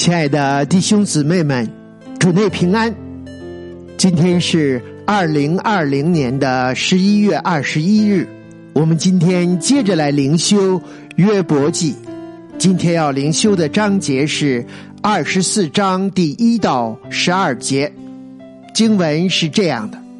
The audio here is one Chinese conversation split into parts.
亲爱的弟兄姊妹们，主内平安。今天是2020年的11月21日，我们今天接着来灵修约伯记。今天要灵修的章节是24章第1到12节。经文是这样的：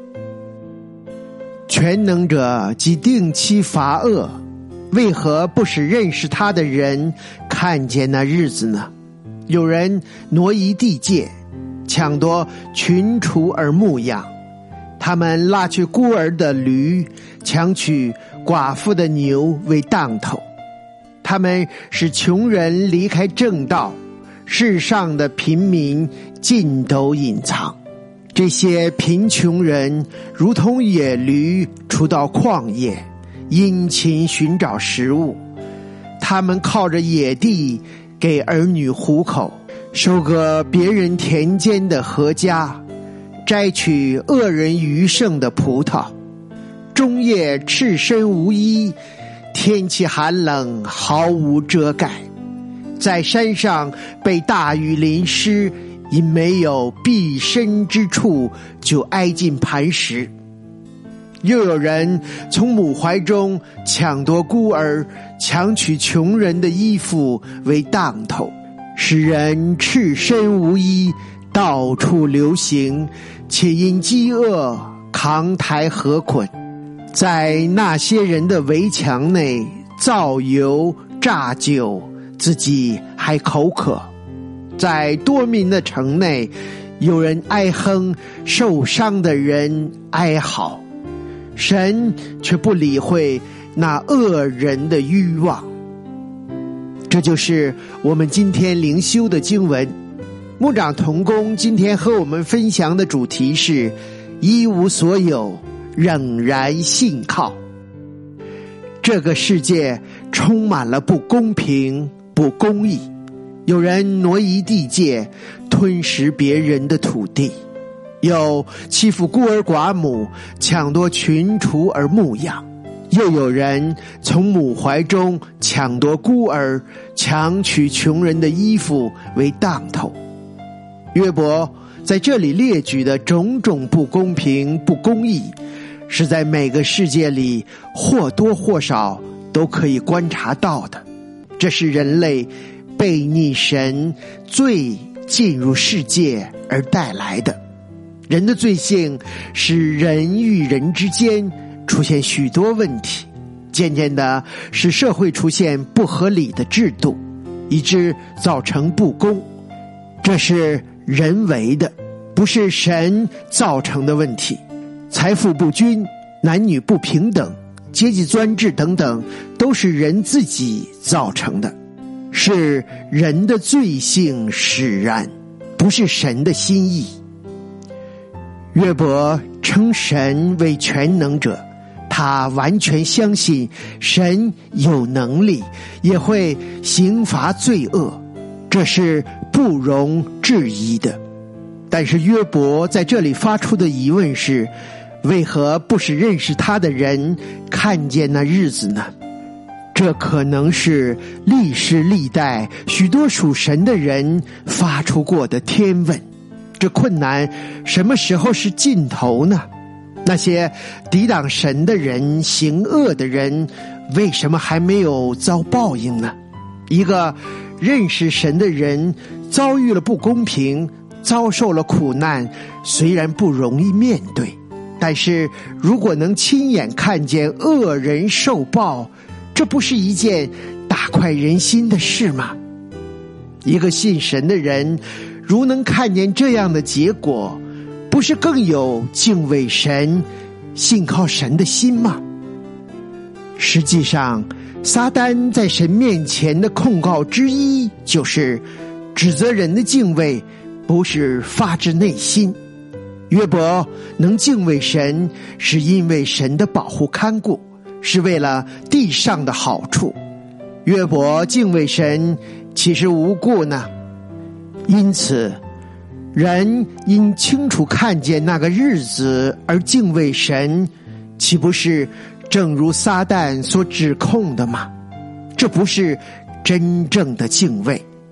全能者既定期罚恶，为何不使认识他的人看见那日子呢？有人挪移地界，抢夺群畜而牧养，他们拉去孤儿的驴，抢取寡妇的牛为当头。他们使穷人离开正道，世上的贫民尽都隐藏。这些贫穷人如同野驴出到旷野，殷勤寻找食物。他们靠着野地给儿女糊口，收割别人田间的禾稼，摘取恶人余剩的葡萄。终夜赤身无衣，天气寒冷，毫无遮盖。在山上被大雨淋湿，因没有避身之处，就挨进磐石。又有人从母怀中抢夺孤儿，抢取穷人的衣服为当头，使人赤身无衣，到处流行，且因饥饿扛抬禾捆。在那些人的围墙内造油榨酒，自己还口渴。在多民的城内，有人哀哼，受伤的人哀嚎，神却不理会那恶人的欲望。这就是我们今天灵修的经文。牧长同工今天和我们分享的主题是一无所有，仍然信靠。这个世界充满了不公平、不公义，有人挪移地界，吞食别人的土地，有欺负孤儿寡母，抢夺群畜而牧养，又有人从母怀中抢夺孤儿，抢取穷人的衣服为当头。约伯在这里列举的种种不公平、不公义，是在每个世界里或多或少都可以观察到的。这是人类悖逆神罪进入世界而带来的。人的罪性使人与人之间出现许多问题，渐渐的使社会出现不合理的制度，以致造成不公。这是人为的，不是神造成的问题。财富不均、男女不平等、阶级专制等等，都是人自己造成的，是人的罪性使然，不是神的心意。约伯称神为全能者，他完全相信神有能力，也会刑罚罪恶，这是不容置疑的。但是约伯在这里发出的疑问是，为何不使认识他的人看见那日子呢？这可能是历世历代许多属神的人发出过的天问。这困难什么时候是尽头呢？那些抵挡神的人、行恶的人，为什么还没有遭报应呢？一个认识神的人遭遇了不公平，遭受了苦难，虽然不容易面对，但是如果能亲眼看见恶人受报，这不是一件大快人心的事吗？一个信神的人如能看见这样的结果，不是更有敬畏神、信靠神的心吗？实际上，撒旦在神面前的控告之一，就是指责人的敬畏不是发自内心。约伯能敬畏神，是因为神的保护看顾，是为了地上的好处。约伯敬畏神，岂是无故呢？因此，人因清楚看见那个日子而敬畏神，岂不是正如撒旦所指控的吗？这不是真正的敬畏。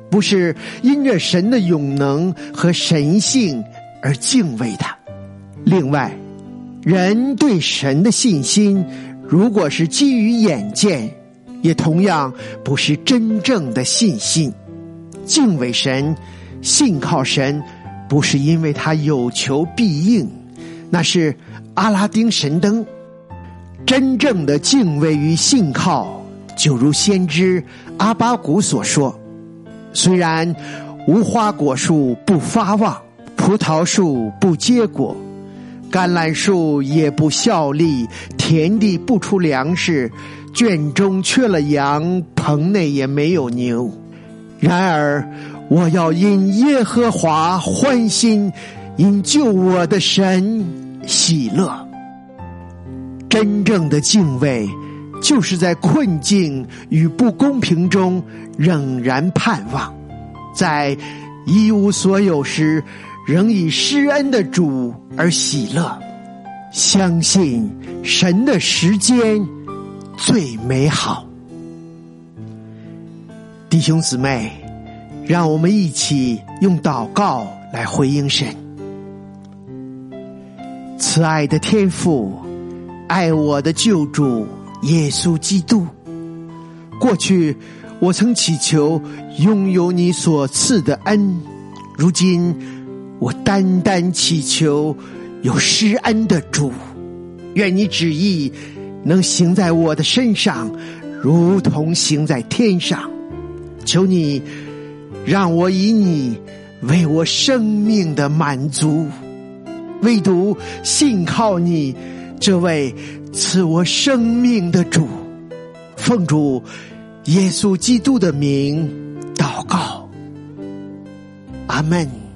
不是因着神的永能和神性而敬畏他。另外，人对神的信心如果是基于眼见，也同样不是真正的信心。敬畏神，信靠神，不是因为他有求必应，那是阿拉丁神灯。真正的敬畏与信靠，就如先知阿巴谷所说，虽然无花果树不发旺，葡萄树不结果，橄榄树也不效力，田地不出粮食，圈中缺了羊，棚内也没有牛，然而我要因耶和华欢心，因救我的神喜乐。真正的敬畏，就是在困境与不公平中仍然盼望，在一无所有时仍以施恩的主而喜乐，相信神的时间最美好。弟兄姊妹，让我们一起用祷告来回应神。慈爱的天父，爱我的救主耶稣基督，过去我曾祈求拥有你所赐的恩，如今我单单祈求有施恩的主，愿你旨意能行在我的身上，如同行在天上。求你让我以你为我生命的满足，唯独信靠你这位赐我生命的主。奉主耶稣基督的名祷告，阿们。